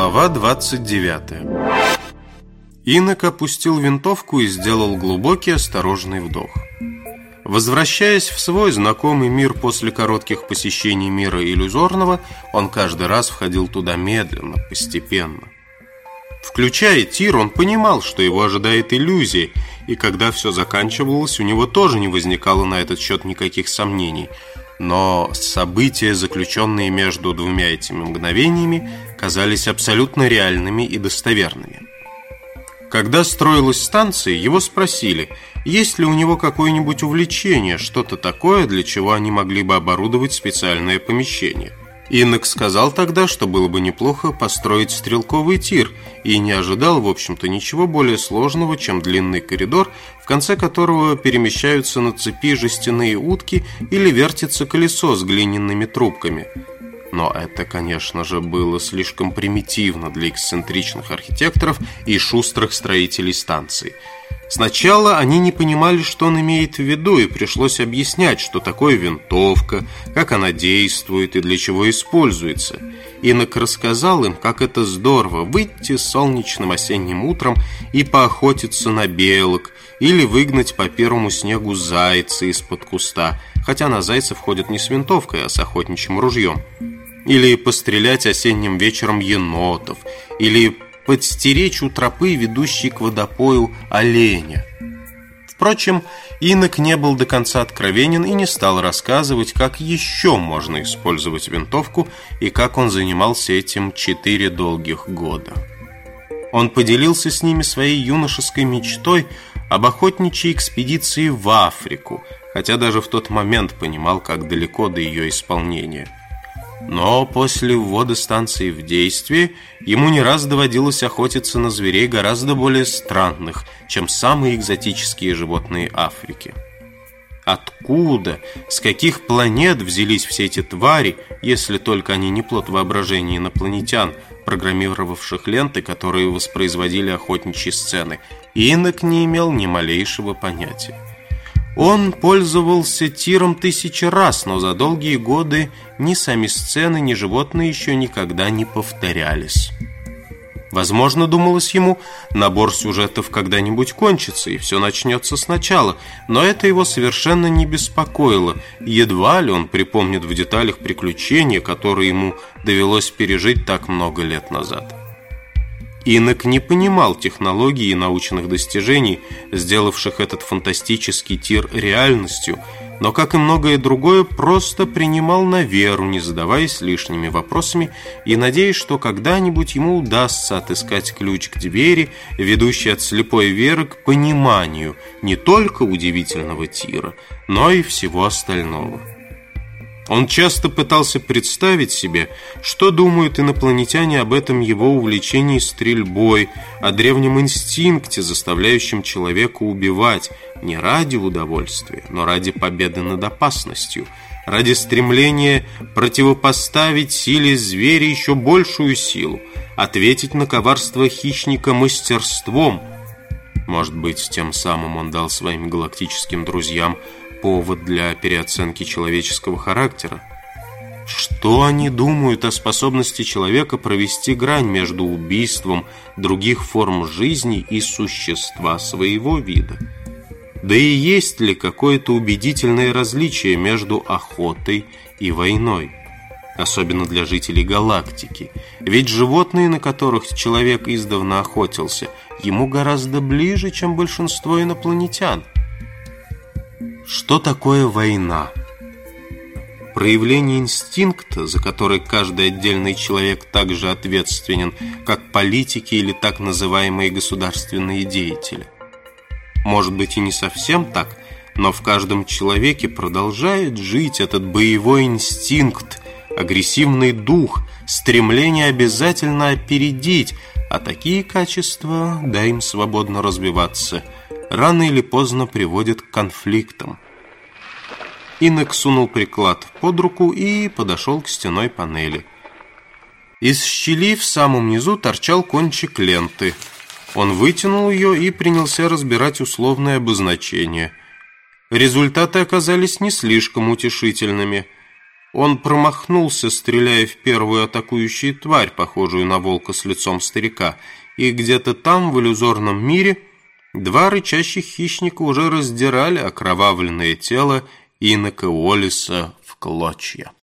Глава 29. Инок опустил винтовку и сделал глубокий осторожный вдох. Возвращаясь в свой знакомый мир после коротких посещений мира иллюзорного, он каждый раз входил туда медленно, постепенно. Включая тир, он понимал, что его ожидает иллюзия, и когда все заканчивалось, у него тоже не возникало на этот счет никаких сомнений. Но события, заключенные между двумя этими мгновениями, казались абсолютно реальными и достоверными. Когда строилась станция, его спросили, есть ли у него какое-нибудь увлечение, что-то такое, для чего они могли бы оборудовать специальное помещение. Инок сказал тогда, что было бы неплохо построить стрелковый тир, и не ожидал, в общем-то, ничего более сложного, чем длинный коридор, в конце которого перемещаются на цепи жестяные утки или вертится колесо с глиняными трубками. Но это, конечно же, было слишком примитивно для эксцентричных архитекторов и шустрых строителей станции. Сначала они не понимали, что он имеет в виду, и пришлось объяснять, что такое винтовка, как она действует и для чего используется. Инок рассказал им, как это здорово выйти солнечным осенним утром и поохотиться на белок, или выгнать по первому снегу зайца из-под куста, хотя на зайцев ходят не с винтовкой, а с охотничьим ружьем. Или пострелять осенним вечером енотов, или подстеречь у тропы, ведущей к водопою, оленя. Впрочем, Инок не был до конца откровенен и не стал рассказывать, как еще можно использовать винтовку и как он занимался этим 4 долгих года. Он поделился с ними своей юношеской мечтой об охотничьей экспедиции в Африку, хотя даже в тот момент понимал, как далеко до ее исполнения. Но после ввода станции в действие ему не раз доводилось охотиться на зверей гораздо более странных, чем самые экзотические животные Африки. Откуда, с каких планет взялись все эти твари, если только они не плод воображения инопланетян, программировавших ленты, которые воспроизводили охотничьи сцены, Инок не имел ни малейшего понятия. Он пользовался тиром 1000 раз, но за долгие годы ни сами сцены, ни животные еще никогда не повторялись. Возможно, думалось ему, набор сюжетов когда-нибудь кончится, и все начнется сначала, но это его совершенно не беспокоило, едва ли он припомнит в деталях приключения, которые ему довелось пережить так много лет назад. Инок не понимал технологий и научных достижений, сделавших этот фантастический тир реальностью, но, как и многое другое, просто принимал на веру, не задаваясь лишними вопросами, и надеясь, что когда-нибудь ему удастся отыскать ключ к двери, ведущей от слепой веры к пониманию не только удивительного тира, но и всего остального. Он часто пытался представить себе, что думают инопланетяне об этом его увлечении стрельбой, о древнем инстинкте, заставляющем человека убивать не ради удовольствия, но ради победы над опасностью, ради стремления противопоставить силе зверя еще большую силу, ответить на коварство хищника мастерством. Может быть, тем самым он дал своим галактическим друзьям повод для переоценки человеческого характера. Что они думают о способности человека провести грань между убийством других форм жизни и существа своего вида? Да и есть ли какое-то убедительное различие между охотой и войной? Особенно для жителей галактики. Ведь животные, на которых человек издавна охотился, ему гораздо ближе, чем большинство инопланетян. Что такое война? Проявление инстинкта, за который каждый отдельный человек так же ответственен, как политики или так называемые государственные деятели. Может быть и не совсем так, но в каждом человеке продолжает жить этот боевой инстинкт, агрессивный дух, стремление обязательно опередить, а такие качества, дай им свободно развиваться, рано или поздно приводят к конфликтам. Инок сунул приклад под руку и подошел к стенной панели. Из щели в самом низу торчал кончик ленты. Он вытянул ее и принялся разбирать условные обозначения. Результаты оказались не слишком утешительными. Он промахнулся, стреляя в первую атакующую тварь, похожую на волка с лицом старика, и где-то там, в иллюзорном мире, два рычащих хищника уже раздирали окровавленное тело инока Уоллеса в клочья.